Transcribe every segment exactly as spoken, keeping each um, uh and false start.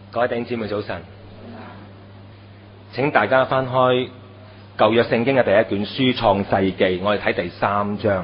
各位弟兄姊妹早晨，請大家翻開舊約聖經嘅第一卷書創世記，我哋睇第三章。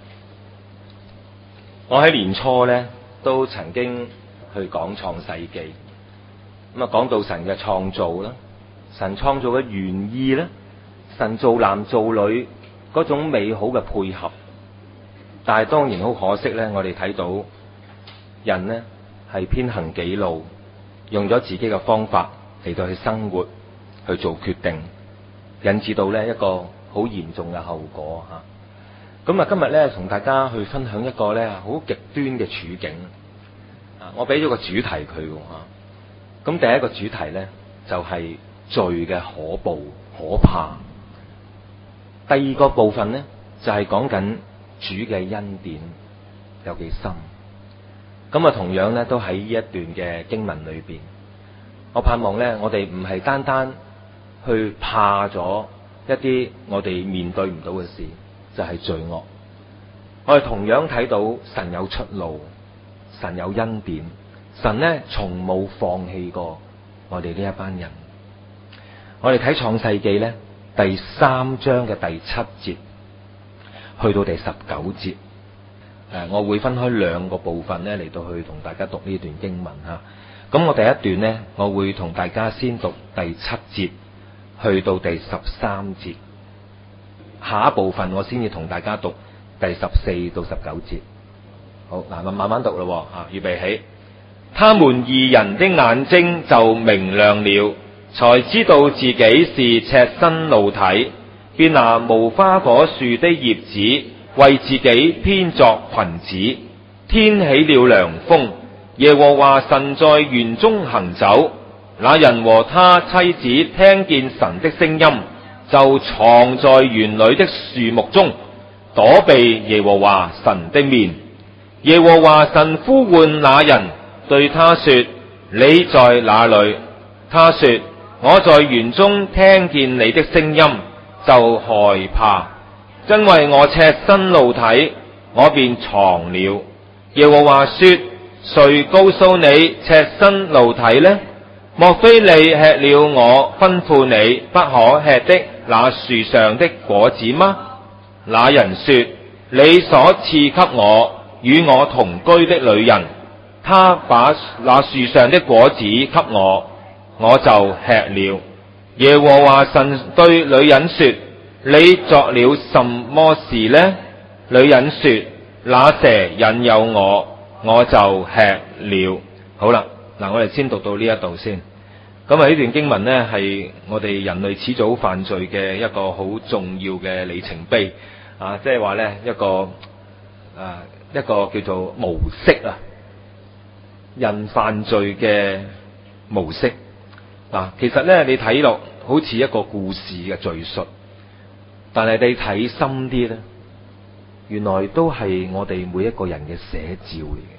我喺年初呢都曾經去講創世記，咁啊講到神嘅創造啦，神創造嘅原意啦，神造男造女嗰種美好嘅配合。但係當然好可惜呢，我哋睇到人呢係偏行己路，用咗自己嘅方法嚟到去生活，去做決定，引致到呢一個好嚴重嘅後果吓。咁啊，今日呢同大家去分享一個呢好極端嘅處境。啊，我俾咗個主題佢吓。咁第一個主題呢就係罪嘅可怖可怕。第二個部分呢就係講緊主嘅恩典有幾深。咁啊，同樣咧都喺呢一段嘅經文裏邊，我盼望咧，我哋唔係單單去怕咗一啲我哋面對唔到嘅事，就係罪惡。我哋同樣睇到神有出路，神有恩典，神咧從冇放棄過我哋呢一班人。我哋睇創世記咧第三章嘅第七節去到第十九節。誒，我會分開兩個部分咧嚟到去同大家讀呢段經文吓。咁我第一段呢，我會同大家先讀第七節去到第十三節，下一部分我先至同大家讀第十四到十九節。好，嗱，我慢慢讀咯吓，預備起。他們二人的眼睛就明亮了，才知道自己是赤身露體，便拿無花果樹的葉子為自己編作裙子。天起了涼風，耶和華神在園中行走，那人和他妻子聽見神的聲音，就藏在園裏的樹木中，躲避耶和華神的面。耶和華神呼喚那人，對他說：你在哪裏？他說：我在園中聽見你的聲音，就害怕，因為我赤身露體，我便藏了。耶和華說：誰告訴你赤身露體呢？莫非你吃了我吩咐你不可吃的那樹上的果子嗎？那人說：你所賜給我與我同居的女人，她把那樹上的果子給我，我就吃了。耶和華神對女人說：你作了什麼事呢？女人說：那蛇引誘我，我就吃了。好啦，嗱，我哋先讀到呢一度先。咁啊，呢段經文呢，係我哋人類始祖犯罪嘅一個好重要嘅里程碑啊！即係話呢，一個啊一個叫做模式啊，人犯罪嘅模式啊。其實呢，你睇落好似一個故事嘅敘述，但係你睇深啲呢，原來都係我哋每一個人嘅寫照嚟嘅。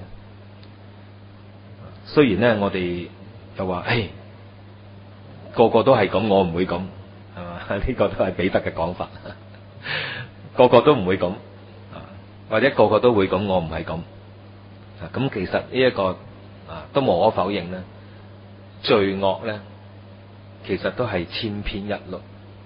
雖然呢，我哋就話，誒，個個都係咁，我唔會咁，係嘛？呢個都係彼得嘅講法，個個都唔會咁，或者個個都會咁，我唔係咁。咁其實呢一個啊，都無可否認咧，罪惡咧，其實都係千篇一律，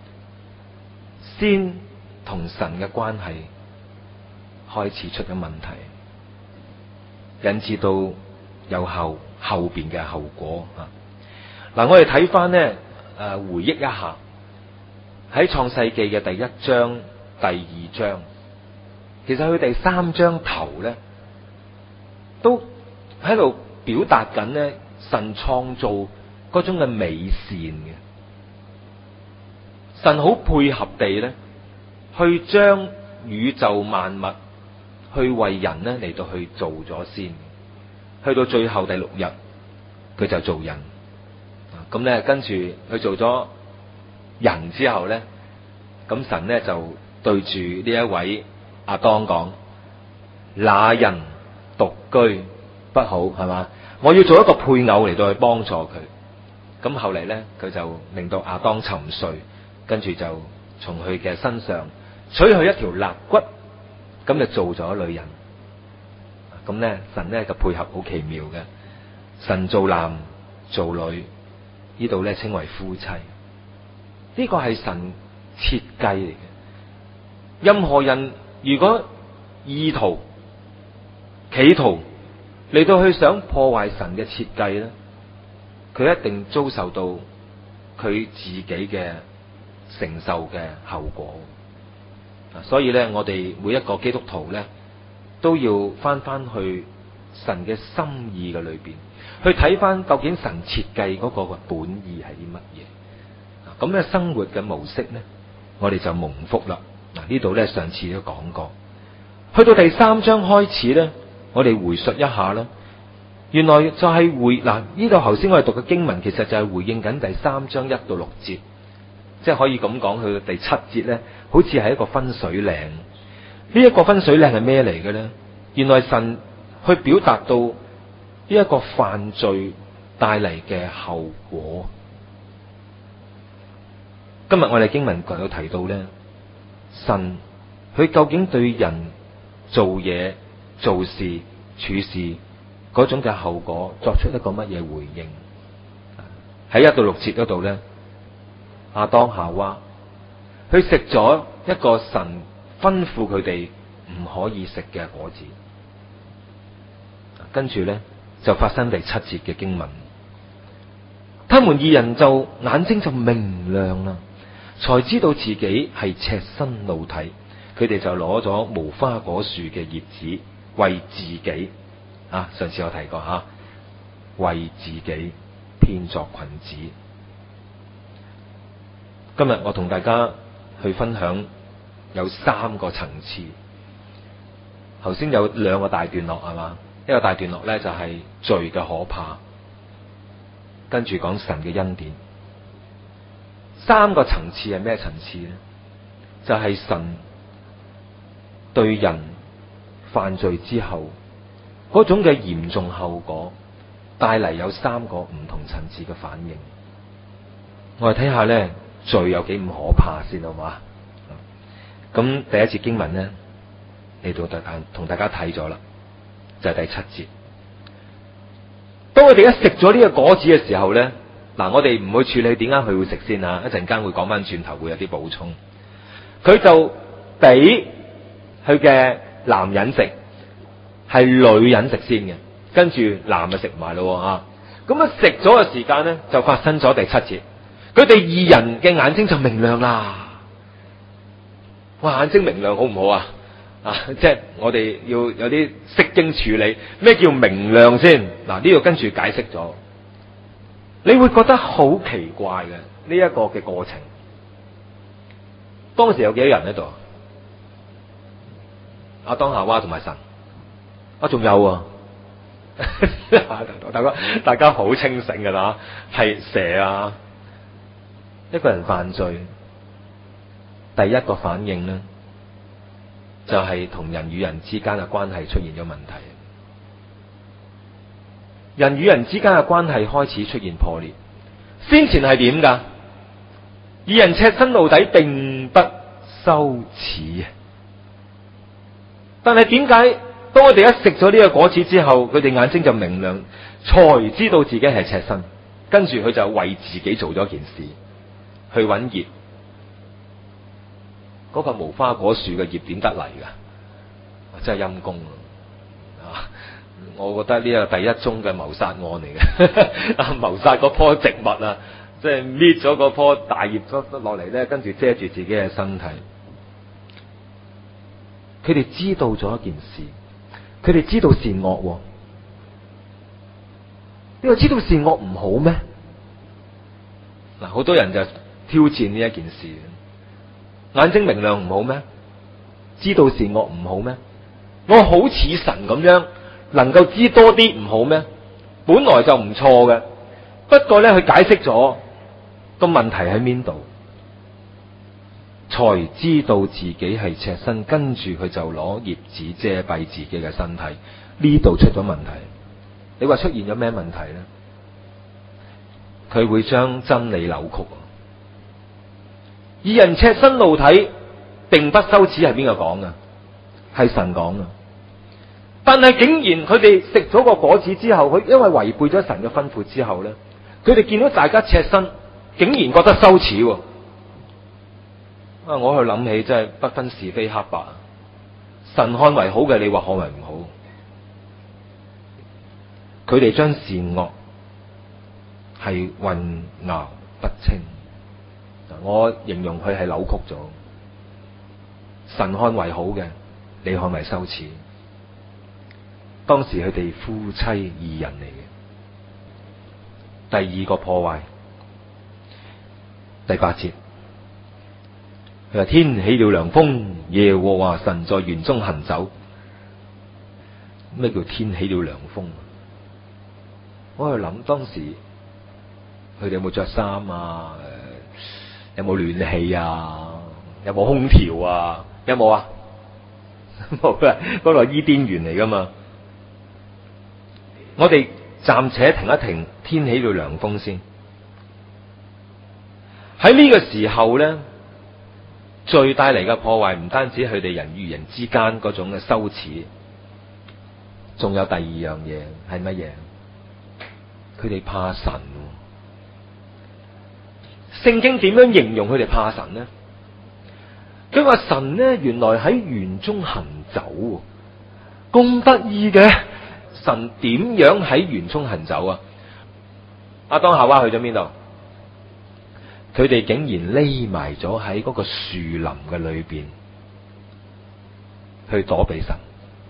先同神嘅關係開始出咗問題，引致到有後後邊嘅後果啊！嗱，我哋睇翻呢，誒，回憶一下喺創世記嘅第一章、第二章，其實佢第三章頭咧，都喺度表達緊呢神創造嗰種嘅美善嘅，神好配合地咧，去將宇宙萬物去為人咧嚟到去做咗先，去到最後第六日佢就做人。咁咧跟住佢做咗人之後咧，咁神咧就對住呢一位亞當講：那人獨居不好，係嘛？我要做一個配偶嚟到去幫助佢。咁後嚟咧，佢就令到亞當沉睡，跟住就從佢嘅身上取去一條肋骨，咁就做咗女人。咁咧神咧嘅配合好奇妙嘅，神做男做女，呢度咧稱為夫妻。呢個係神設計嚟嘅。任何人如果意圖企圖嚟到去想破壞神嘅設計咧，佢一定遭受到佢自己嘅承受嘅後果。所以咧，我哋每一個基督徒咧，都要翻翻去神嘅心意嘅裏邊，去睇翻究竟神設計嗰個嘅本意係啲乜嘢。咁嘅生活嘅模式咧，我哋就蒙福啦。嗱，呢度咧上次都講過，去到第三章開始咧，我哋回述一下啦。原來就係回嗱，呢度頭先我哋讀嘅經文，其實就係回應緊第三章一到六節，即係可以咁講，去到第七節咧，好似係一個分水嶺。呢一個分水嶺係咩嚟嘅咧？原來神去表達到呢一個犯罪帶嚟嘅後果。今日我哋經文有提到咧，神佢究竟對人做嘢、做事、處事嗰種嘅後果作出一個乜嘢回應？喺一到六節嗰度咧，亞當夏娃佢食咗一個神吩咐佢哋唔可以食嘅果子，跟住咧就發生第七節嘅經文，他們二人就眼睛就明亮啦，才知道自己係赤身露體，佢哋就攞咗無花果樹嘅葉子為自己啊，上次我提過吓、啊，為自己編作裙子。今日我同大家去分享有三個層次。頭先有兩個大段落係嘛，一個大段落咧就係罪嘅可怕，跟住講神嘅恩典。三個層次係咩層次咧？就係、是、神對人犯罪之後嗰種嘅嚴重後果，帶嚟有三個唔同層次嘅反應。我哋睇下咧，罪有幾咁可怕先好嘛？咁第一節經文咧，嚟到大同大家睇咗啦，就係、是、第七節。當我哋一食咗呢個果子嘅時候咧，嗱，我哋唔去處理點解佢會食先啊，一陣間會講翻轉頭會有啲補充。佢就俾佢嘅男人食，係女人食先嘅，跟住男就食埋咯啊！咁啊食咗嘅時間咧，就發生咗第七節，佢哋二人嘅眼睛就明亮啦。哇，眼睛明亮好唔好啊？啊，即係我哋要有啲釋經處理，咩叫明亮先？嗱，呢度跟住解釋咗，你會覺得好奇怪嘅呢一個嘅過程。當時有幾多人喺度？亞當夏娃同埋神，啊，仲有啊，大家大家好清醒噶啦，係蛇啊！一個人犯罪，第一個反應咧，就係同人與人之間嘅關係出現咗問題。人與人之間嘅關係開始出現破裂。先前係點噶？二人赤身露體，並不羞恥。但係點解當我哋一食咗呢個果子之後，佢哋眼睛就明亮，才知道自己係赤身，跟住佢就為自己做咗件事，去揾葉。嗰個無花果樹嘅葉點得嚟噶？真係陰公啊！我覺得呢個第一宗嘅謀殺案嚟嘅，謀殺嗰棵植物啊，即係搣咗嗰棵大葉落嚟咧，跟住遮住自己嘅身體。佢哋知道咗一件事，佢哋知道善惡。呢個知道善惡唔好咩？嗱，好多人就挑戰呢一件事。眼睛明亮唔好咩？知道善惡唔好咩？我好似神咁樣，能夠知多啲唔好咩？本來就唔錯嘅，不過咧，佢解釋咗個問題喺邊度，才知道自己係赤身，跟住佢就攞葉子遮蔽自己嘅身體。呢度出咗問題，你話出現咗咩問題咧？佢會將真理扭曲。二人赤身露體，並不羞恥，係邊個講噶？係神講噶。但係竟然佢哋食咗個果子之後，佢因為違背咗神嘅吩咐之後咧， 佢哋見到大家赤身，竟然覺得羞恥喎。啊！我去諗起真係不分是非黑白，神看為好嘅，你話看為唔好？佢哋將善惡係混淆不清，我形容佢係扭曲咗。神看為好嘅，你看為羞恥。當時佢哋夫妻二人嚟嘅。第二個破壞，第八節，佢話天起了涼風，耶和華神在園中行走。咩叫天起了涼風？我喺度諗當時佢哋有冇着衫啊？有冇暖氣啊？有冇空調啊？有冇啊？冇嘅，嗰個伊甸園嚟噶嘛。我哋暫且停一停，天起了涼風先。喺呢個時候咧，最帶嚟嘅破壞唔單止佢哋人與人之間嗰種嘅羞恥，仲有第二樣嘢係乜嘢？佢哋怕神。聖經點樣形容佢哋怕神呢？佢話神呢，原來喺園中行走，咁得意嘅。神點樣喺園中行走啊？亞當夏娃去咗邊度？佢哋竟然匿埋咗喺嗰個樹林嘅裏邊，去躲避神。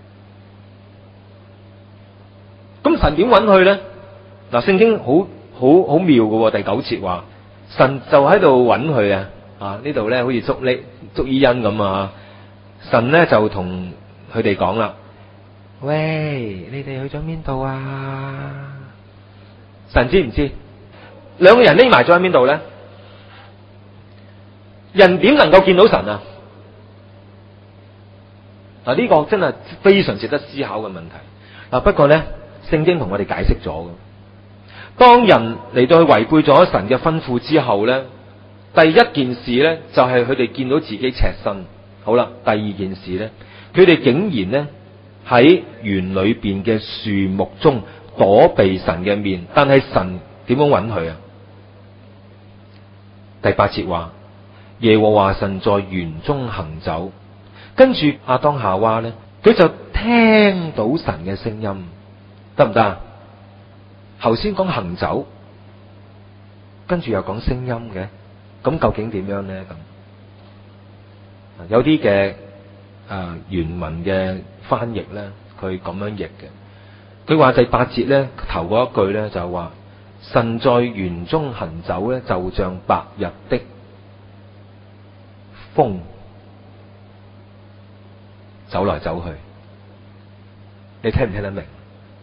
咁神點揾佢咧？嗱，聖經好好好妙嘅，第九節話神就喺度揾佢啊！啊，呢度咧好似捉呢捉伊恩咁啊！神咧就同佢哋講啦。喂，你哋去咗邊度啊？神知唔知？兩個人匿埋咗喺邊度咧？人點能夠見到神啊？嗱，呢個真係非常值得思考嘅問題。嗱，不過咧，聖經同我哋解釋咗嘅，當人嚟到去違背咗神嘅吩咐之後咧，第一件事咧就係佢哋見到自己赤身。好啦，第二件事咧，佢哋竟然咧喺園裏邊嘅樹木中躲避神嘅面，但係神點樣揾佢啊？第八節話耶和華神在園中行走，跟住亞當夏娃咧，佢就聽到神嘅聲音，得唔得啊？頭先講行走，跟住又講聲音嘅，咁究竟點樣咧？咁有啲嘅誒原文嘅翻譯咧，佢咁樣譯嘅。佢話第八節咧頭嗰一句咧就話神在園中行走咧，就像白日的風走來走去。你聽唔聽得明？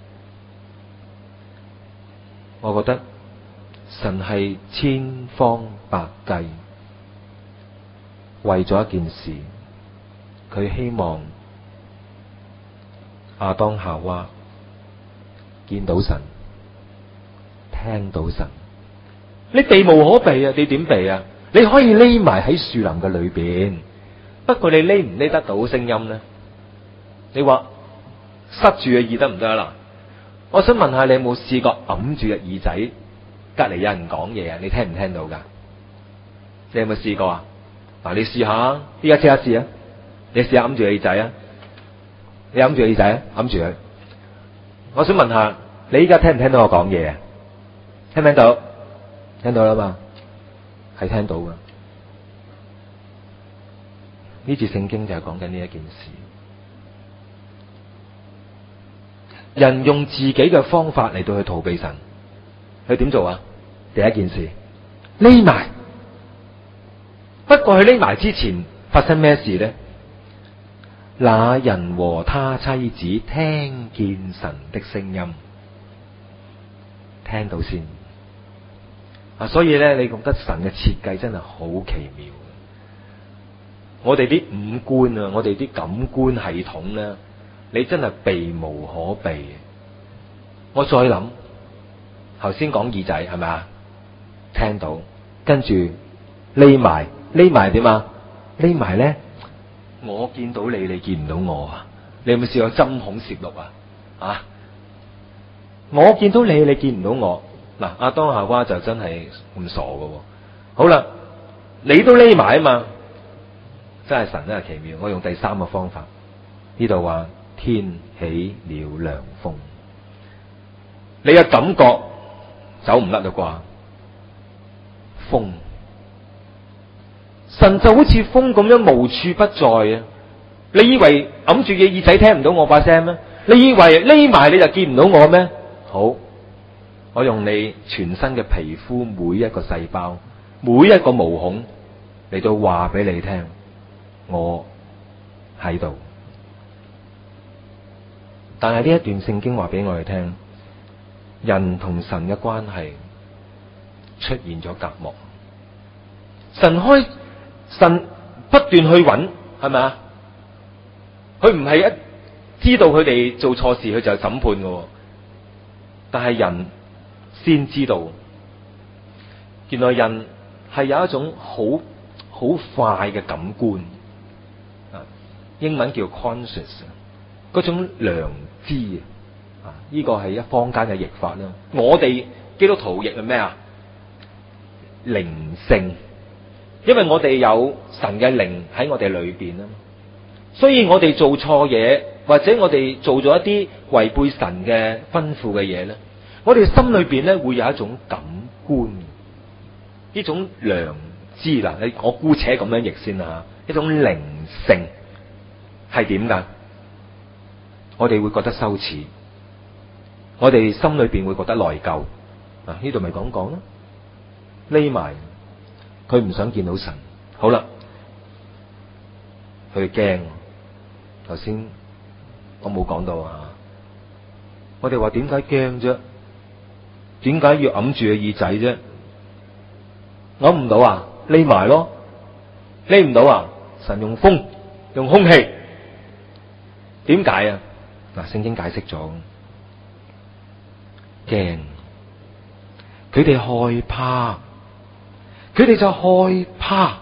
我覺得神係千方百計為咗一件事，佢希望亞當夏娃見到神，聽到神。你避無可避啊！你點避啊？你可以匿埋喺樹林嘅裏邊，不過你匿唔匿得到聲音呢？你話塞住嘅耳得唔得啊？嗱，我想問下你有冇試過揞住嘅耳仔，隔籬有人講嘢啊？你聽唔聽到噶？你有冇試過啊？嗱，你試下，依家即刻試啊！你試下揞住耳仔啊！你揞住耳仔，揞住佢。我想問下，你依家聽唔聽到我講嘢啊？聽唔聽到？聽到啦嘛，係聽到噶。呢節聖經就係講緊呢一件事。人用自己嘅方法嚟到去逃避神，佢點做啊？第一件事，匿埋。不過佢匿埋之前發生咩事呢？那人和他妻子聽見神的聲音，聽到先啊！所以咧，你覺得神嘅設計真係好奇妙。我哋啲五官啊，我哋啲感官系統咧，你真係避無可避。我再諗，頭先講耳仔係咪啊？聽到，跟住匿埋，匿埋點啊？匿埋咧，我見到你，你見唔到我啊？你有冇試過針孔攝錄啊？啊！我見到你，你見唔到我。 嗱，亞當夏娃就真係咁傻㗎喎。好啦，你都匿埋啊嘛，真係神真係奇妙。我用第三個方法，呢度話天起了涼風，你嘅感覺走唔甩啦啩？風，神就好似風咁樣無處不在啊！你以為揞住嘅耳仔聽唔到我把聲咩？你以為匿埋你就見唔到我咩？好，我用你全身嘅皮膚每一個細胞，每一個毛孔嚟到話俾你聽，我喺度。但係呢一段聖經話俾我哋聽，人同神嘅關係出現咗隔膜。神開神不斷去揾，係咪啊？佢唔係一知道佢哋做錯事，佢就審判嘅。但係人先知道，原來人係有一種好好快嘅感官，啊，英文叫 conscious， 嗰種良知啊，呢個係一坊間嘅譯法啦。我哋基督徒譯係咩啊？靈性，因為我哋有神嘅靈喺我哋裏邊啊，所以我哋做錯嘢，或者我哋做咗一啲違背神嘅吩咐嘅嘢咧，我哋心裏邊咧會有一種感官，呢種良知啦，你我姑且咁樣譯先啦，一種靈性係點噶？我哋會覺得羞恥，我哋心裏邊會覺得內疚。嗱，呢度咪講講咯，匿埋，佢唔想見到神。好啦，佢驚。頭先我冇講到啊，我哋話點解驚啫？點解要揞住個耳仔啫？揞唔到啊，匿埋咯。匿唔到啊，神用風，用空氣。點解啊？嗱，聖經解釋咗，驚，佢哋害怕，佢哋就害怕，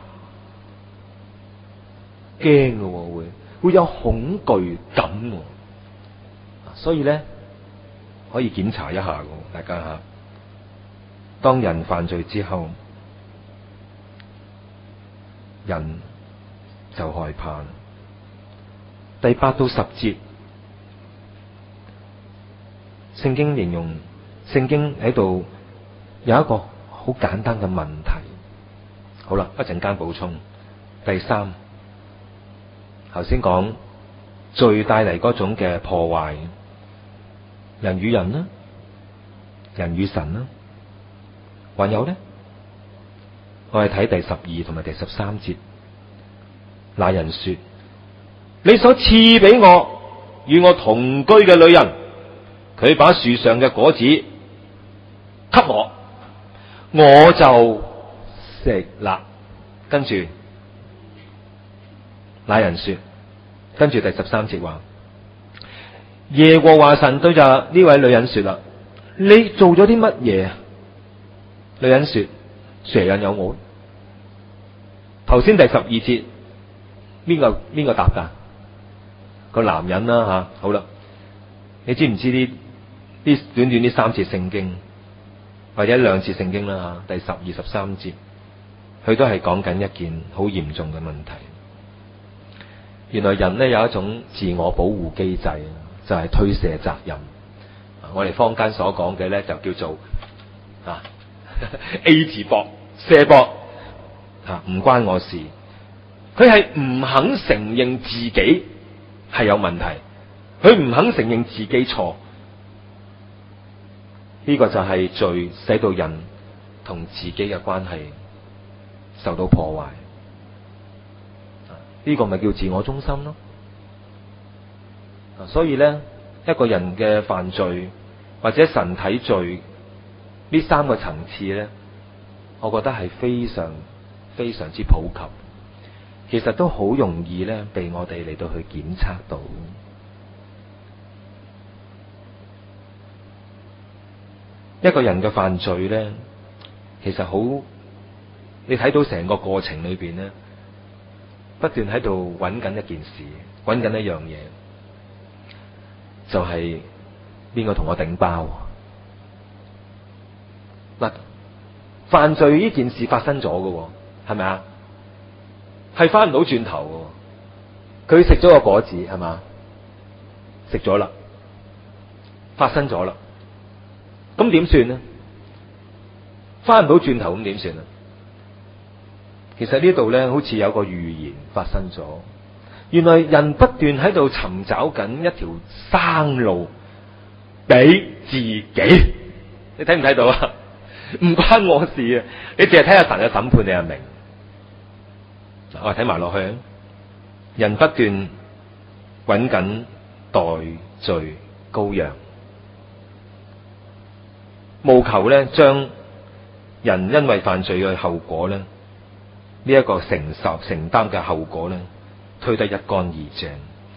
驚嘅喎，會會有恐懼感喎，所以咧可以檢查一下嘅，大家吓。當人犯罪之後，人就害怕。第八到十節，聖經形容，聖經喺度有一個好簡單嘅問題。好啦，一陣間補充。第三，頭先講罪帶嚟嗰種嘅破壞，人與人啦，人與神啦，還有咧，我哋睇第十二同埋第十三節。那人說：你所賜俾我與我同居嘅女人，佢把樹上嘅果子給我，我就食啦。跟住那人說，跟住第十三節話，耶和華神對就呢位女人說啦：你做咗啲乜嘢啊？女人說：蛇引誘我。頭先第十二節邊個邊個答噶？個男人啦吓。好啦，你知唔知呢？呢短短呢三節聖經或者兩節聖經啦吓，第十二十三節，佢都係講緊一件好嚴重嘅問題。原來人咧有一種自我保護機制，就係、是、推卸責任。我哋坊間所講嘅咧就叫做啊 A 字膊卸膊啊，唔關我事。佢係唔肯承認自己係有問題，佢唔肯承認自己錯。呢、這個就係罪使到人同自己嘅關係受到破壞。呢、這個咪叫自我中心咯。所以咧，一個人嘅犯罪或者神睇罪呢三個層次咧，我覺得係非常非常之普及。其實都好容易咧，被我哋嚟到去檢測到。一個人嘅犯罪咧，其實好，你睇到成個過程裏邊咧，不斷喺度揾緊一件事，揾緊一樣嘢，就係邊個同我頂包？ 嗱，犯罪呢件事發生咗嘅，係咪啊？係翻唔到轉頭嘅。佢食咗個果子，係嘛？食咗啦，發生咗啦。咁點算呢？翻唔到轉頭，咁點算啊？其實呢度咧，好似有個預言發生咗。原來人不斷喺度尋找緊一條生路俾自己。你睇唔睇到啊？唔關我事啊！你淨係睇下神嘅審判，你就明。我睇埋落去，人不斷揾緊代罪羔羊，務求咧將人因為犯罪嘅後果咧，呢、這、一個承受承擔嘅後果咧，推得一乾二淨。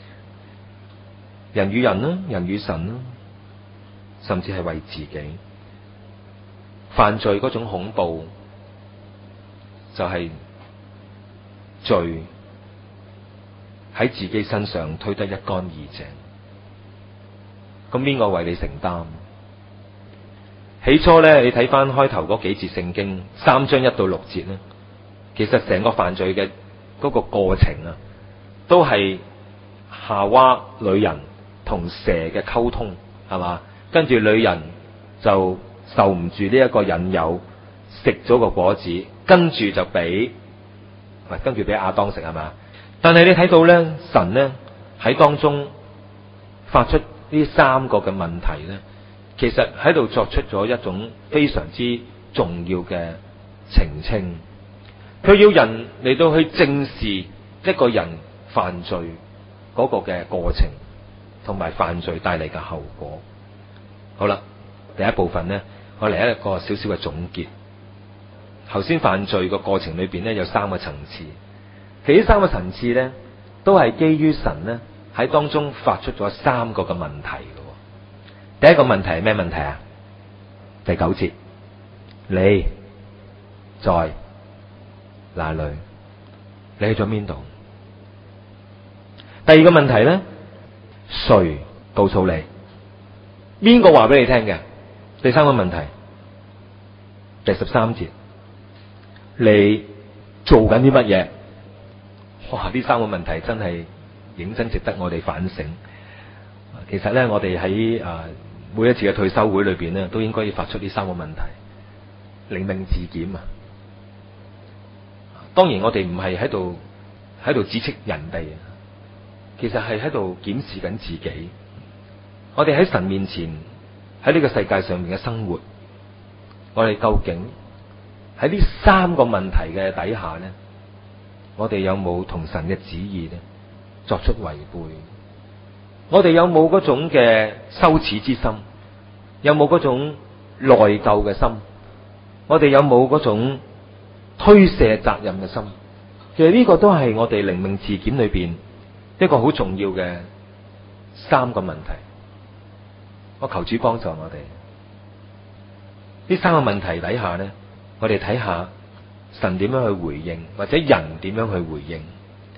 人與人啦，人與神啦，甚至係為自己犯罪嗰種恐怖，就係、是。罪喺自己身上推得一乾二淨，咁邊個為你承擔？起初咧，你睇翻開頭嗰幾節聖經，三章一到六節咧，其實成個犯罪嘅嗰個過程啊，都係夏娃女人同蛇嘅溝通，係嘛？跟住女人就受唔住呢一個引誘，食咗個果子，跟住就俾。跟住俾亞當食，係嘛？但係你睇到咧，神咧喺當中發出呢三個嘅問題咧，其實喺度作出咗一種非常之重要嘅澄清。佢要人嚟到去正視一個人犯罪嗰個嘅過程，同埋犯罪帶嚟嘅後果。好啦，第一部分咧，我嚟一個少少嘅總結。頭先犯罪個過程裏邊咧，有三個層次，其實呢三個層次咧都係基於神咧喺當中發出咗三個嘅問題嘅。第一個問題係咩問題啊？第九節，你在哪裏？你去咗邊度？第二個問題咧，誰告訴你？邊個話俾你聽嘅？第三個問題，第十三節。你做緊啲乜嘢？哇！呢三個問題真係認真值得我哋反省。其實咧，我哋喺啊每一次嘅退休會裏邊咧，都應該要發出呢三個問題，靈命自檢啊。當然，我哋唔係喺度喺度指斥人哋，其實係喺度檢視緊自己。我哋喺神面前，喺呢個世界上面嘅生活，我哋究竟喺呢三個問題嘅底下咧，我哋有冇同神嘅旨意咧作出違背？我哋有冇嗰種嘅羞恥之心？有冇嗰種內疚嘅心？我哋有冇嗰種推卸責任嘅心？其實呢個都係我哋靈命自檢裏邊一個好重要嘅三個問題。我求主幫助我哋。呢三個問題底下咧，我哋睇下神點樣去回應，或者人點樣去回應。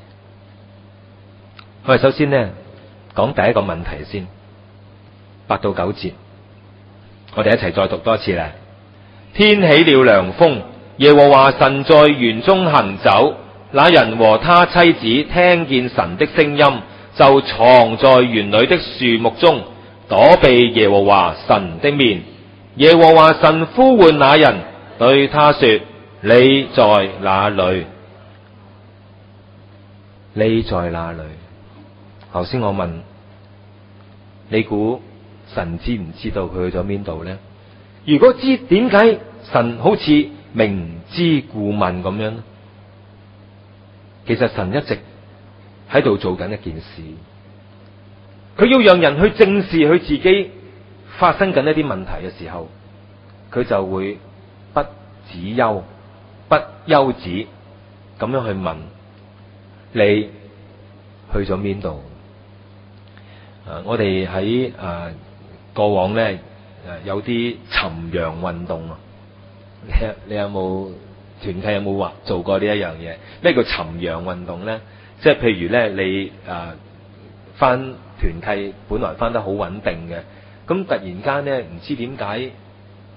我哋首先呢講第一個問題先，八到九節，我哋一齊再讀多一次啦。天起了涼風，耶和華神在園中行走，那人和他妻子聽見神的聲音，就藏在園裏的樹木中，躲避耶和華神的面。耶和華神呼喚那人，對他說：你在哪裏？你在哪裏？頭先我問你，估神知唔知道佢去咗邊度呢？如果知，點解神好似明知故問咁樣？其實神一直喺度做緊一件事，佢要讓人去正視佢自己發生緊一啲問題嘅時候，佢就會不止休不休止咁樣去問你去咗邊度？啊，我哋喺啊過往咧，誒有啲尋羊運動啊，你你有冇團契有冇話做過呢一樣嘢？咩叫尋羊運動咧？即係譬如咧，你啊翻團契本來翻得好穩定嘅，咁突然間咧唔知點解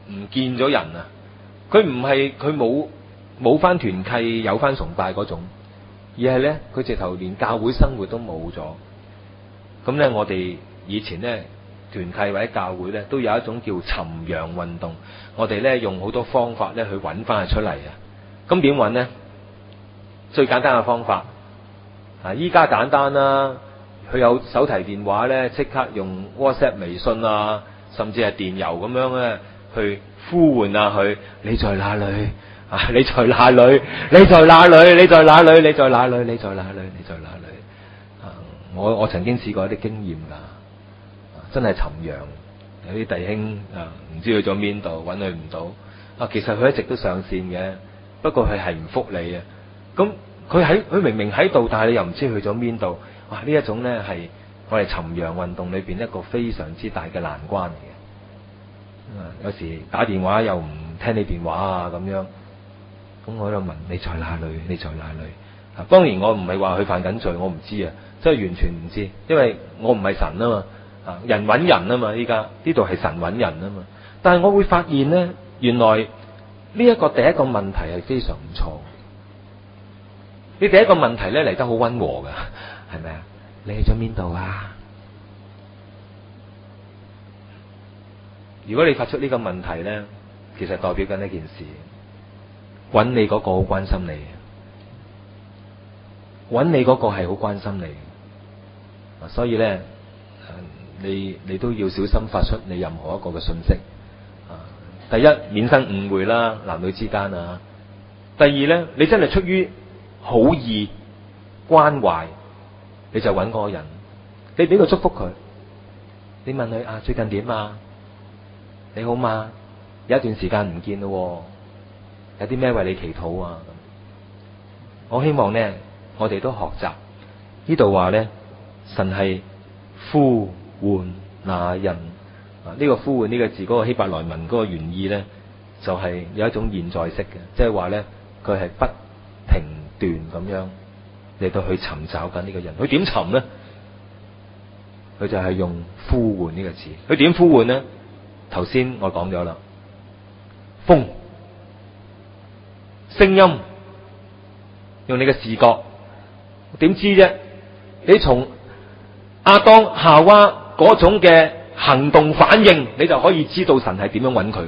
唔見咗人啊！佢唔係佢冇冇翻團契有翻崇拜嗰種，而係咧佢直頭連教會生活都冇咗。咁咧我哋以前咧團契或者教會咧都有一種叫尋羊運動，我哋咧用好多方法咧去揾翻佢出嚟啊！咁點揾咧？最簡單嘅方法啊，依家簡單啦，佢有手提電話咧，即刻用 WhatsApp、微信啊，甚至係電郵咁樣咧，去呼喚下佢，你在哪裏啊？你在哪裏？你在哪裏？你在哪裏？你在哪裏？你在哪裏？你在哪裏？啊！我我曾經試過一啲經驗㗎，真係尋羊，有啲弟兄啊，唔知去咗邊度，揾佢唔到啊。其實佢一直都上線嘅，不過佢係唔覆你啊。咁佢喺佢明明喺度，但係你又唔知去咗邊度。哇！呢一種咧係我哋尋羊運動裏邊一個非常之大嘅難關嚟嘅。啊，有時打電話又唔聽你電話啊咁樣，咁我喺度問你在哪裏？你在哪裏？啊，當然我唔係話佢犯緊罪，我唔知啊，真係完全唔知，因為我唔係神啊嘛。啊，人揾人啊嘛，依家呢度係神揾人啊嘛。但係我會發現咧，原來呢一個第一個問題係非常唔錯。你第一個問題咧嚟得好溫和噶，係咪啊？你去咗邊度啊？如果你發出呢個問題咧，其實代表緊一件事，揾你嗰個好關心你，揾你嗰個係好關心你，所以咧，你你都要小心發出你任何一個嘅信息。啊，第一免生誤會啦，男女之間啊。第二咧，你真係出於好意關懷，你就揾嗰個人，你俾個祝福佢，你問佢啊，最近點啊？你好嘛？有一段時間唔見咯，有啲咩為你祈禱啊？我希望咧，我哋都學習呢度話咧，神係呼喚那人啊。呢個呼喚呢個字，嗰個希伯來文嗰個原意咧，就係有一種現在式嘅，即係話咧，佢係不停斷咁樣嚟到去尋找緊呢個人。佢點尋咧？佢就係用呼喚呢個字。佢點呼喚咧？頭先我講咗啦，風、聲音，用你嘅視覺，點知啫？你從亞當夏娃嗰種嘅行動反應，你就可以知道神係點樣揾佢。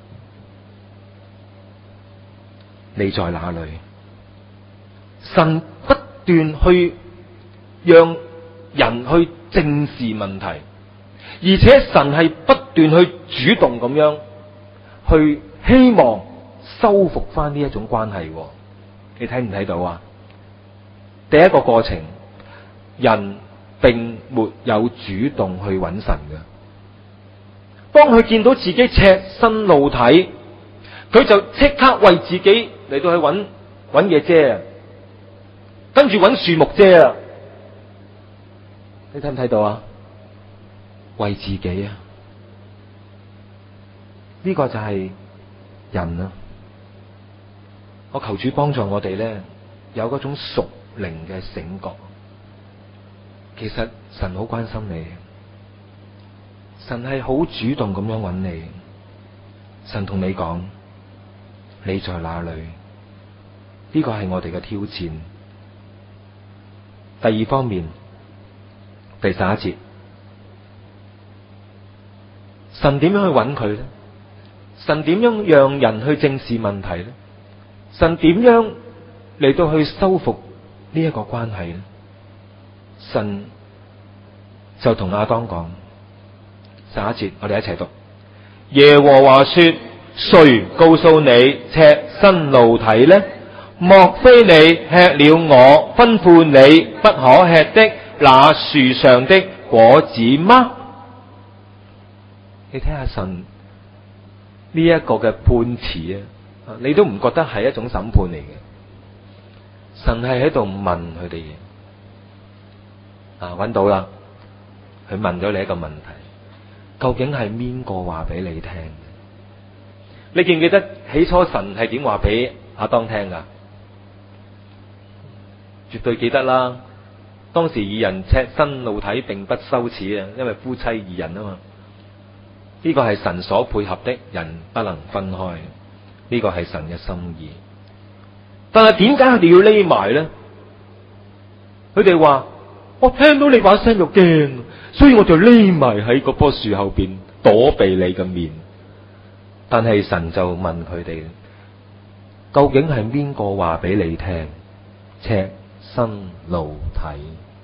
你在哪裏？神不斷去讓人去正視問題，而且神係不斷去主動咁樣去希望修復翻呢一種關係。你睇唔睇到啊？第一個過程，人並沒有主動去揾神嘅。當佢見到自己赤身露體，佢就即刻為自己嚟到去揾揾嘢遮，跟住揾樹木遮啊！你睇唔睇到啊？為自己啊！呢個就係人啊！我求主幫助我哋咧，有嗰種屬靈嘅醒覺。其實神好關心你，神係好主動咁樣揾你。神同你講，你在哪裏？呢個係我哋嘅挑戰。第二方面，第十一節，神點樣去揾佢咧？神點樣讓人去正視問題咧？神點樣嚟到去修復呢一個關係咧？神就同亞當講，十一節，我哋一齊讀。耶和華說：誰告訴你赤身露體呢？莫非你吃了我吩咐你不可吃的那樹上的果子嗎？你睇下神呢一個嘅判詞啊，你都唔覺得係一種審判嚟嘅？神係喺度問佢哋嘢啊，揾到啦，佢問咗你一個問題，究竟係邊個話俾你聽？你記唔記得起初神係點話俾亞當聽噶？絕對記得啦。當時二人赤身露體並不羞恥啊，因為夫妻二人啊嘛。 呢個係神所配合的，人不能分開。呢個係神嘅心意。但係點解佢哋要匿埋咧？佢哋話：我聽到你把聲就驚，所以我就匿埋喺嗰棵樹後邊躲避你嘅面。但係神就問佢哋：究竟係邊個話俾你聽？赤身露體。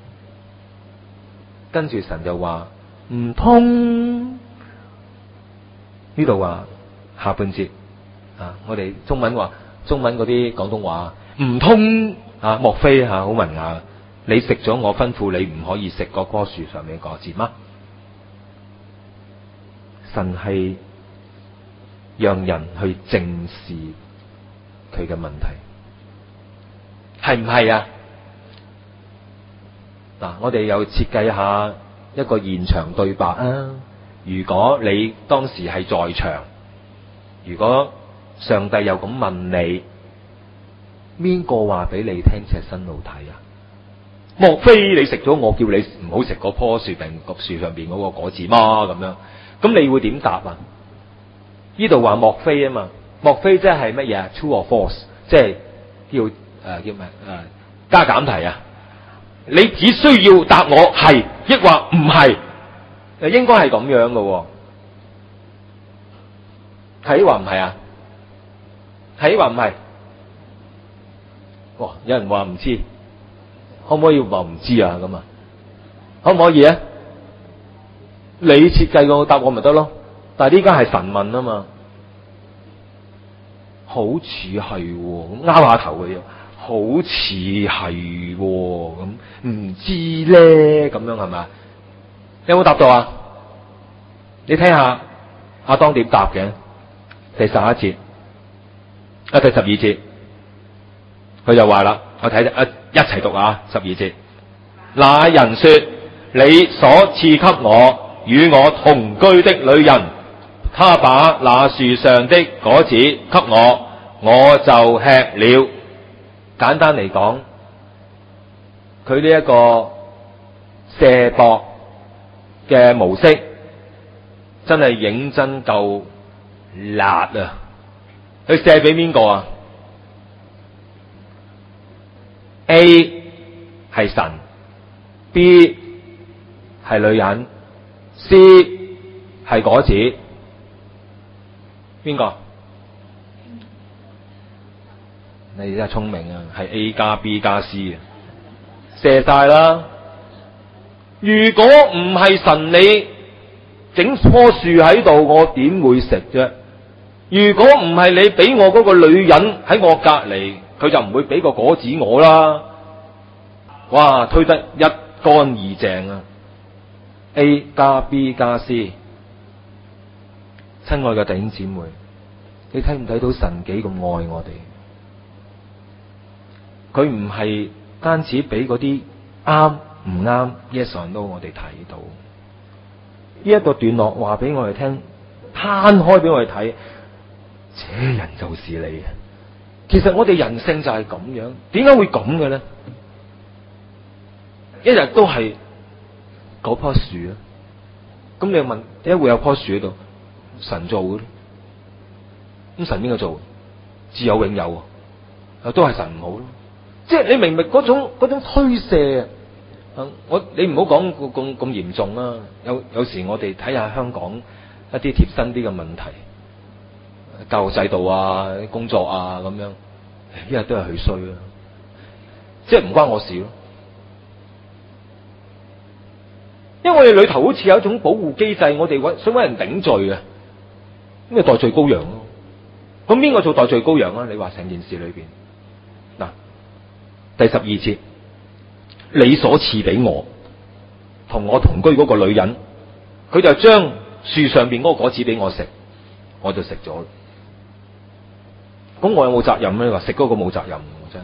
跟住神就話：唔通呢度話下半節啊？我哋中文話中文嗰啲廣東話唔通啊？莫非吓好文雅？你食咗我吩咐你唔可以食嗰棵樹上面個字嗎？神係讓人去正視佢嘅問題，係唔係啊？嗱，我哋又設計下一個現場對白啊！如果你當時係在場，如果上帝又咁問你，邊個話俾你聽赤身露體啊？莫非你食咗我叫你唔好食嗰棵樹定個樹上邊嗰個果子嗎？咁樣，咁你會點答啊？呢度話莫非啊嘛，莫非即係乜嘢 ？True or false？即係叫誒、呃、叫咩誒、呃、加減題啊？你只需要答我係，抑或唔係，誒應該係咁樣嘅，係話唔係啊？係話唔係？哇！有人話唔知，可唔可以話唔知啊？咁啊，可唔可以啊？你設計個答案咪得咯？但係呢家係神問啊嘛，好似係咁拗下頭嘅啫。好似係咁，唔知咧咁樣係咪？你有冇答到啊？你聽下阿當點答嘅？第十一節啊，第十二節，佢就話啦，我睇啊，一齊讀啊，十二節。那人說：你所賜給我與我同居的女人，她把那樹上的果子給我，我就吃了。簡單嚟講，佢呢一個卸膊嘅模式真係認真夠辣啊！佢卸俾邊個啊 ？A 係神 ，B 係女人 ，C 係果子，邊個？你真係聰明啊，係 A 加 B 加 C 啊，射晒啦！如果唔係神你整棵樹喺度，我點會食啫？如果唔係你俾我嗰個女人喺我隔籬，佢就唔會俾個果子我啦。哇，推得一乾二淨啊 ！A 加 B 加 C， 親愛嘅弟兄姊妹，你睇唔睇到神幾咁愛我哋？佢唔係單止俾嗰啲啱唔啱 yes or no 我哋睇到，呢一個段落話俾我哋聽，攤開俾我哋睇，這人就是你。其實我哋人性就係咁樣，點解會咁嘅咧？一日都係嗰棵樹啊！咁你又問點解會有棵樹喺度？神做嘅，咁神邊個做？自有永有啊，都係神唔好咯。即係你明唔明嗰種嗰種推卸啊？我你唔好講咁咁嚴重啊！有有時我哋睇下香港一啲貼身啲嘅問題，教育制度啊、工作啊咁樣，一日都係佢衰啊！即係唔關我事咯，因為我哋裏頭好似有一種保護機制，我哋揾想揾人頂罪嘅，咁咪代罪羔羊咯。咁邊個做代罪羔羊啊？你話成件事裏邊嗱。第十二節，你所賜俾我同我同居嗰個女人，佢就將樹上邊嗰個果子俾我食，我就食咗。咁我有冇責任咧？你話食嗰個冇責任，真係。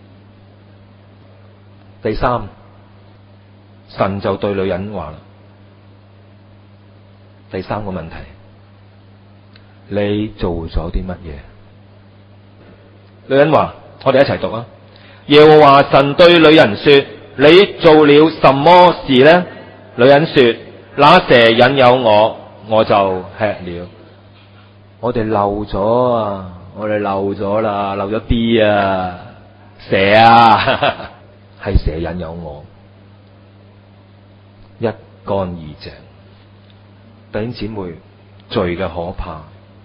第三，神就對女人話啦，第三個問題，你做咗啲乜嘢？女人話：我哋一齊讀啊！耶和華神對女人說：你做了什麼事呢？女人說：那蛇引誘我， 我就吃了。我哋漏咗啊！我哋漏咗啦，漏咗啲啊！蛇啊，係蛇引誘我，一乾二淨。弟兄姊妹，罪嘅可怕，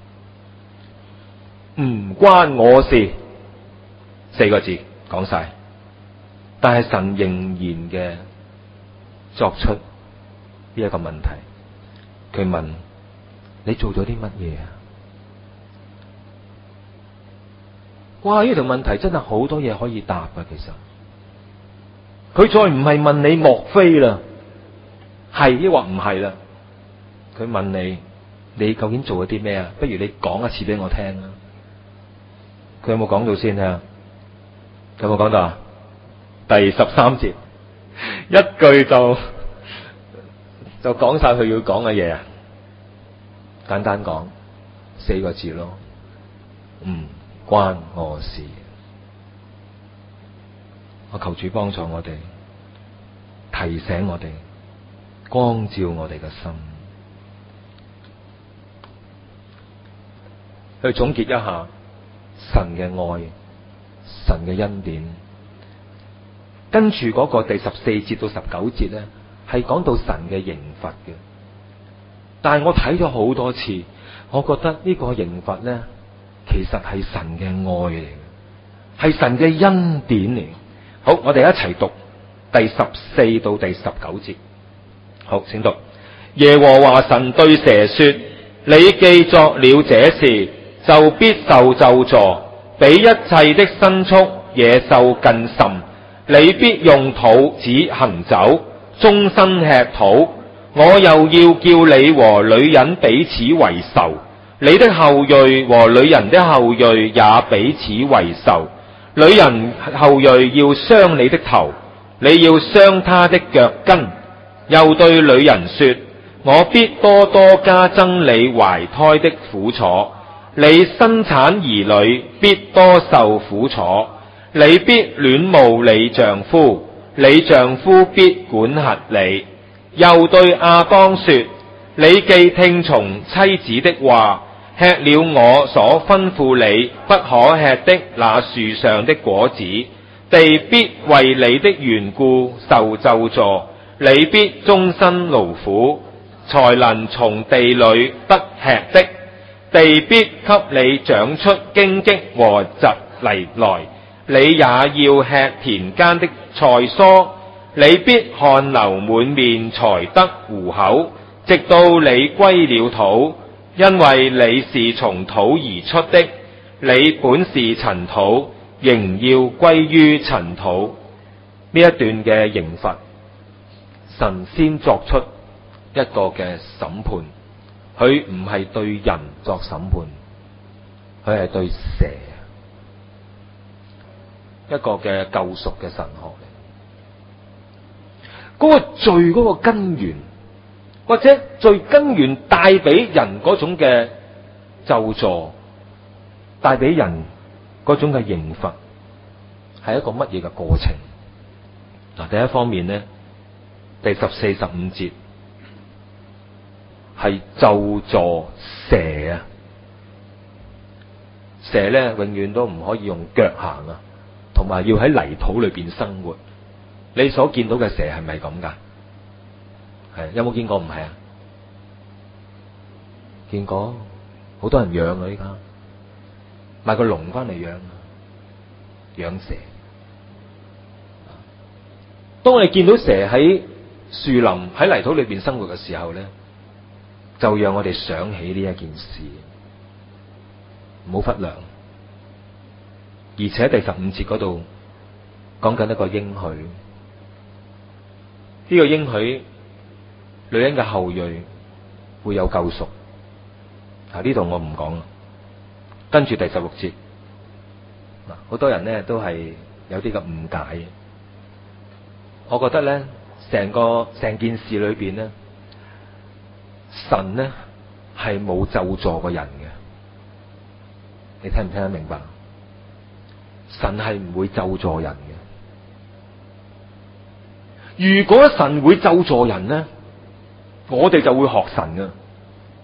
唔關我事，四個字講晒。但係神仍然嘅作出呢一個問題，佢問你做咗啲乜嘢啊？哇！呢條問題真係好多嘢可以答啊！其實佢再唔係問你莫非啦，係抑或唔係啦？佢問你，你究竟做咗啲咩啊？不如你講一次俾我聽啊！佢有冇講到先啊？有冇講到啊？第十三節一句就就講晒佢要講嘅嘢啊！簡單講四個字咯，唔關我事。我求主幫助我哋，提醒我哋，光照我哋嘅心，去總結一下神嘅愛，神嘅恩典。跟住嗰個第十四節到十九節咧，係講到神嘅刑罰嘅。但係我睇咗好多次，我覺得呢個刑罰咧，其實係神嘅愛嚟嘅，係神嘅恩典嚟。好，我哋一齊讀第十四到第十九節。好，請讀。耶和華神對蛇說：你既作了這事，就必受咒詛，比一切的牲畜野獸更甚。你必用肚子行走，終身吃土。我又要叫你和女人彼此為仇，你的後裔和女人的後裔也彼此為仇。女人後裔要傷你的頭，你要傷她的腳跟。又對女人說：我必多多加增你懷胎的苦楚，你生產兒女必多受苦楚。你必戀慕你丈夫，你丈夫必管轄你。又對亞當說：你既聽從妻子的話，吃了我所吩咐你不可吃的那樹上的果子，地必為你的緣故受咒詛，你必終身勞苦，才能從地裏得吃的。地必給你長出荊棘和蒺藜來，你也要吃田間的菜蔬。你必汗流滿面才得糊口，直到你歸了土，因為你是從土而出的，你本是塵土，仍要歸於塵土。呢一段嘅刑罰，神先作出一個嘅審判，佢唔係對人作審判，佢係對蛇，一個嘅救贖嘅神學。嗰個罪嗰個根源，或者罪根源帶俾人嗰種嘅咒詛，帶俾人嗰種嘅刑罰，係一個乜嘢嘅過程？嗱，第一方面咧，第十四、十五節係咒詛蛇啊，蛇咧永遠都唔可以用腳行啊，同埋要喺泥土裏邊生活。你所見到嘅蛇係咪咁噶？係，有冇見過？唔係啊，見過，好多人養啊，依家買個籠翻嚟養，養蛇。當你見到蛇喺樹林喺泥土裏邊生活嘅時候咧，就讓我哋想起呢一件事，唔好忽略。而且第十五節嗰度講緊一個應許。呢個應許，女人嘅後裔會有救贖。啊，呢度我唔講啦。跟住第十六節，嗱，好多人咧都係有啲嘅誤解。我覺得咧，成個成件事裏邊咧，神咧係冇咒詛過人嘅。你聽唔聽得明白？神係唔會咒詛人嘅。如果神會咒詛人咧，我哋就會學神噶。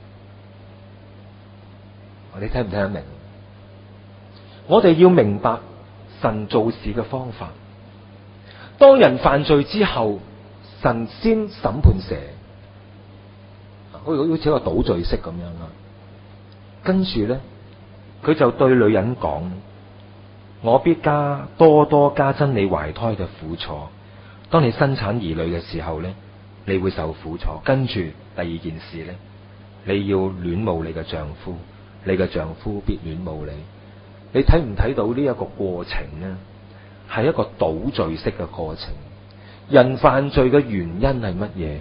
你聽唔聽得明？我哋要明白神做事嘅方法。當人犯罪之後，神先審判蛇，好似好似一個倒罪式咁樣啦。跟住咧，佢就對女人講：我必加多多加增你懷胎嘅苦楚。當你生產兒女嘅時候咧，你會受苦楚。跟住第二件事咧，你要戀慕你嘅丈夫，你嘅丈夫必戀慕你。你睇唔睇到呢一個過程呢？係一個倒敘式嘅過程。人犯罪嘅原因係乜嘢？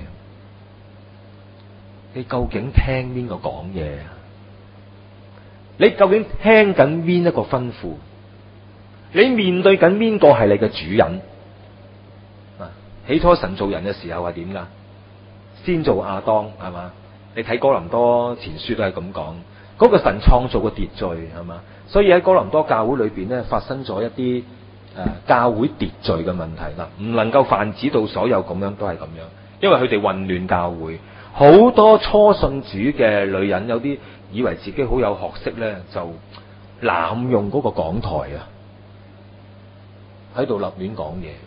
你究竟聽邊個講嘢啊？你究竟聽緊邊一個吩咐？你面對緊邊個係你嘅主人？啊，起初神造人嘅時候係點噶？先做亞當係嘛？你睇哥林多前書都係咁講，嗰個神創造嘅秩序係嘛？所以喺哥林多教會裏邊咧，發生咗一啲誒、呃、教會秩序嘅問題啦，唔能夠泛指到所有咁樣都係咁樣，因為佢哋混亂教會，好多初信主嘅女人，有啲以為自己好有學識咧，就濫用嗰個講台啊，喺度立亂講嘢，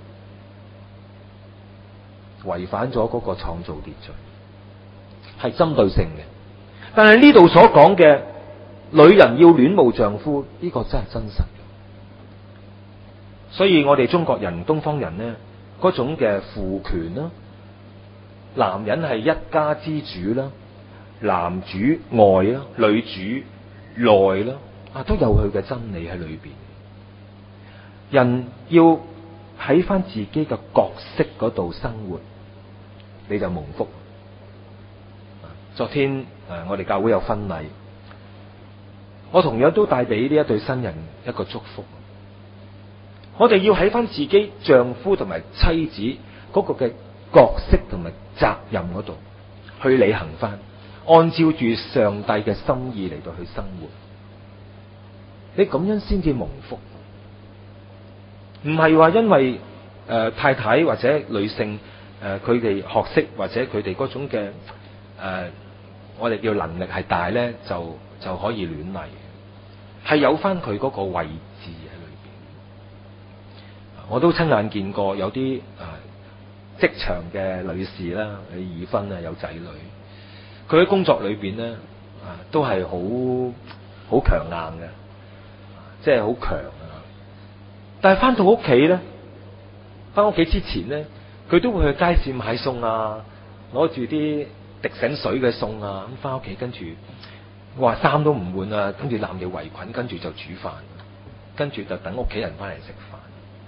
違反咗嗰個創造秩序，係針對性嘅。但係呢度所講嘅女人要戀慕丈夫，呢個真係真實嘅。所以我哋中國人、東方人呢，嗰種嘅父權啦，男人係一家之主啦，男主外啦，女主內啦，啊都有佢嘅真理喺裏邊。人要喺翻自己嘅角色嗰度生活，你就蒙福。昨天誒，我哋教會有婚禮，我同樣都帶俾呢一對新人一個祝福。我哋要喺翻自己丈夫同埋妻子嗰個嘅角色同埋責任嗰度去履行翻，按照住上帝嘅心意嚟到去生活。你咁樣先至蒙福，唔係話因為誒、呃、太太或者女性誒佢哋學識或者佢哋嗰種嘅誒、呃、我哋叫能力係大咧，就就可以亂嚟，係有翻佢嗰個位置喺裏邊。我都親眼見過有啲誒職場嘅女士啦，佢已婚啊，有仔女，佢喺工作裏邊咧啊都係好好強硬嘅，即係好強啊！但係翻到屋企咧，翻屋企之前咧，佢都會去街市買餸啊，攞住啲滴醒水嘅餸啊，咁翻屋企跟住話衫都唔換啊，跟住攬住圍裙，跟住就煮飯，跟住就等屋企人翻嚟食飯。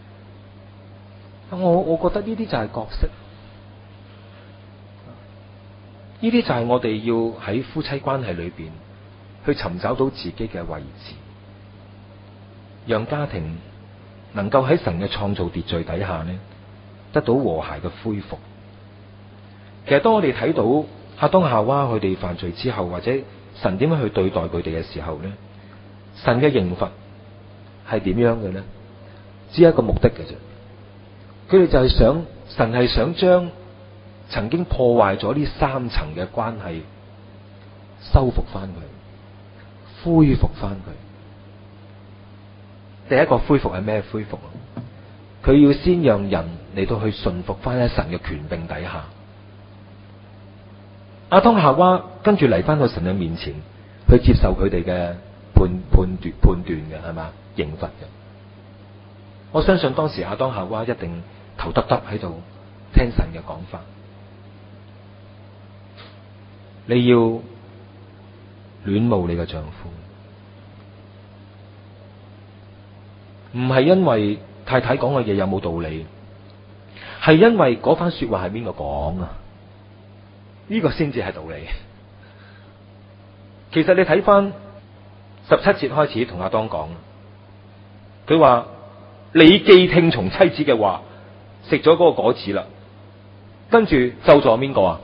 我我覺得呢啲就係角色，呢啲就係我哋要喺夫妻關係裏邊去尋找到自己嘅位置，讓家庭能夠喺神嘅創造秩序底下呢，得到和諧嘅恢復。其實當我哋睇到亞當夏娃佢哋犯罪之後，或者神點樣去對待佢哋嘅時候呢，神嘅刑罰係點樣嘅呢？只係一個目的嘅啫。佢哋就係想，神係想將曾經破壞咗呢三層嘅關係修復翻佢，恢復翻佢。第一個恢復係咩恢復？佢要先讓人嚟到去順服翻喺神嘅權柄底下。亞當夏娃跟住嚟翻到神嘅面前，去接受佢哋嘅判判斷判斷嘅係嘛刑罰嘅。我相信當時亞當夏娃一定頭耷耷喺度聽神嘅講法。你要戀慕你嘅丈夫，唔係因為太太講嘅嘢有冇道理，係因為嗰番說話係邊個講啊？呢個先至係道理。其實你睇翻十七節開始同亞當講，佢話你既聽從妻子嘅話，食咗嗰個果子啦，跟住咒詛邊個啊？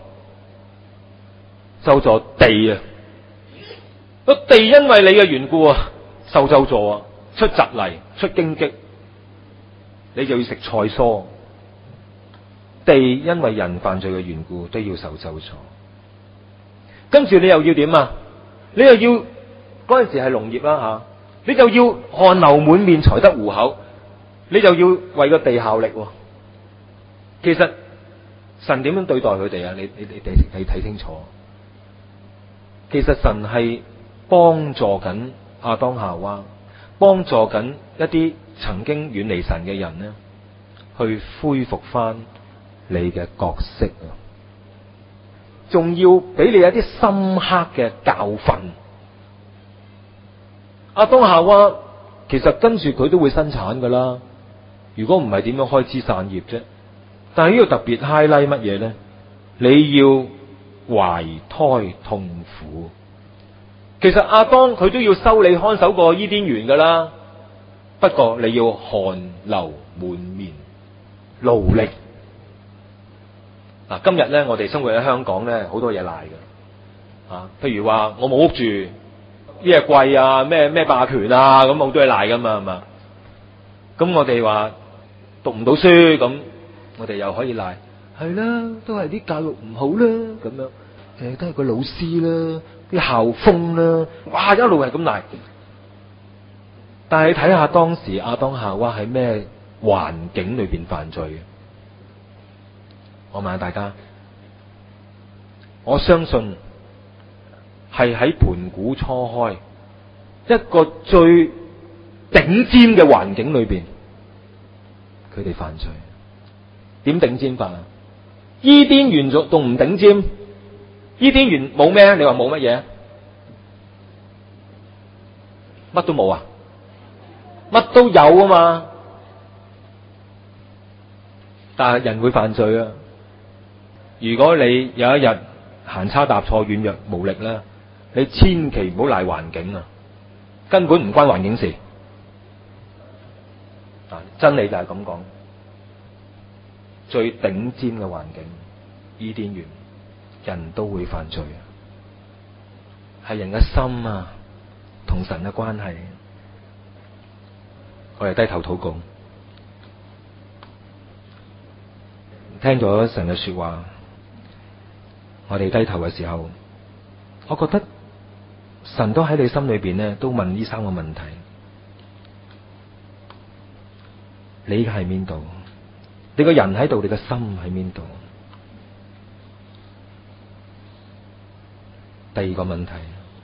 咒詛地啊！個地因為你嘅緣故啊，受咒詛啊，出蒺藜，出荊棘，你就要食菜蔬。地因為人犯罪嘅緣故，都要受咒詛。跟住你又要點啊？你又要嗰陣時係農業啦吓，你就要汗流滿面才得糊口，你就要為個地效力。其實神點樣對待佢哋啊？你你你你睇清楚。其實神係幫助緊亞當夏娃，幫助緊一啲曾經遠離神嘅人呢，去恢復翻你嘅角色啊！仲要俾你一啲深刻嘅教訓。亞當夏娃其實跟住佢都會生產噶啦，如果唔係點樣開枝散葉啫？但係呢個特別 highlight 乜嘢呢？你要懷胎痛苦。其實亞當佢都要修理看守個伊甸園噶啦，不過你要汗流滿面勞力。嗱，今日咧我哋生活喺香港咧，好多嘢賴嘅，啊，譬如話我冇屋住，咩貴啊，咩咩霸權啊，咁好多嘢賴噶嘛，係嘛？咁我哋話讀唔到書，咁我哋又可以賴，係啦，都係啲教育唔好啦，咁樣，誒，都係個老師啦，啲校風啦，哇，一路係咁賴。但係睇下當時亞當夏娃喺咩環境裏邊犯罪嘅？我問下大家，我相信係喺盤古初開一個最頂尖嘅環境裏邊，佢哋犯罪。點頂尖法啊？伊甸園仲仲唔頂尖？伊甸園冇咩？你話冇乜嘢？乜都冇啊？乜都有啊嘛？但係人會犯罪啊！如果你有一日行差踏錯、軟弱無力咧，你千祈唔好賴環境啊，根本唔關環境事。啊，真理就係咁講，最頂尖嘅環境，伊甸園，人都會犯罪啊，係人嘅心啊，同神嘅關係。我哋低頭禱告，聽咗神嘅說話。我哋低頭嘅時候，我覺得神都喺你心裏邊咧，都問呢三個問題：你喺邊度？你個人喺度，你個心喺邊度？第二個問題，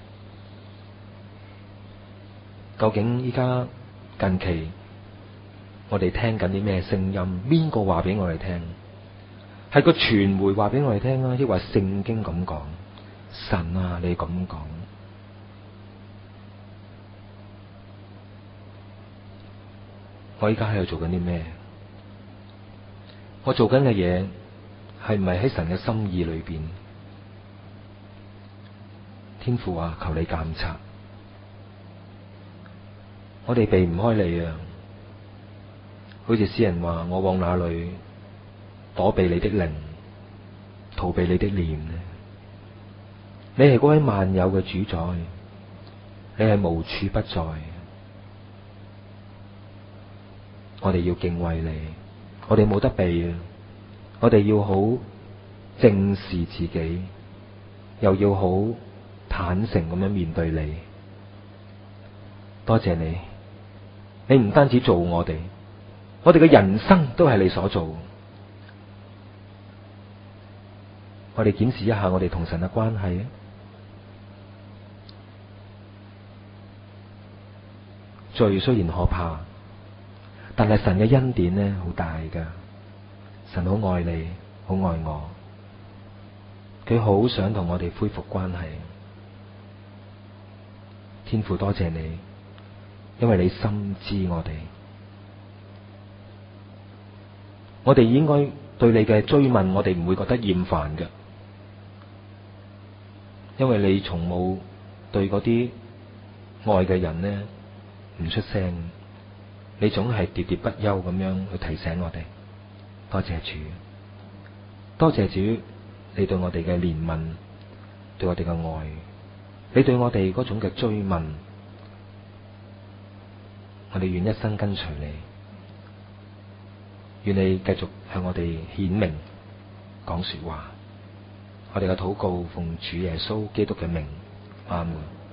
究竟依家近期我哋聽緊啲咩聲音？邊個話俾我哋聽？係個傳媒話俾我哋聽啊，抑或聖經咁講？神啊，你咁講，我依家喺度做緊啲咩？我做緊嘅嘢係唔係喺神嘅心意裏邊？天父啊，求你監察，我哋避唔開你啊！好似詩人話：我往哪裏躲避你的靈，逃避你的臉呢？你係嗰位萬有嘅主宰，你係無處不在。我哋要敬畏你，我哋冇得避啊！我哋要好正視自己，又要好坦誠咁樣面對你。多謝你，你唔單止做我哋，我哋嘅人生都係你所做。我哋檢視一下我哋同神嘅關係啊！罪雖然可怕，但係神嘅恩典呢，好大噶。神好愛你，好愛我，佢好想同我哋恢復關係。天父，多謝你，因為你深知我哋，我哋應該對你嘅追問，我哋唔會覺得厭煩嘅。因為你從冇對嗰啲愛嘅人呢唔出聲，你總係喋喋不休咁樣去提醒我哋。多謝主，多謝主，你對我哋嘅憐憫，對我哋嘅愛，你對我哋嗰種嘅追問，我哋願一生跟隨你，願你繼續向我哋顯明講說話。我哋嘅禱告奉主耶穌基督嘅名，阿門。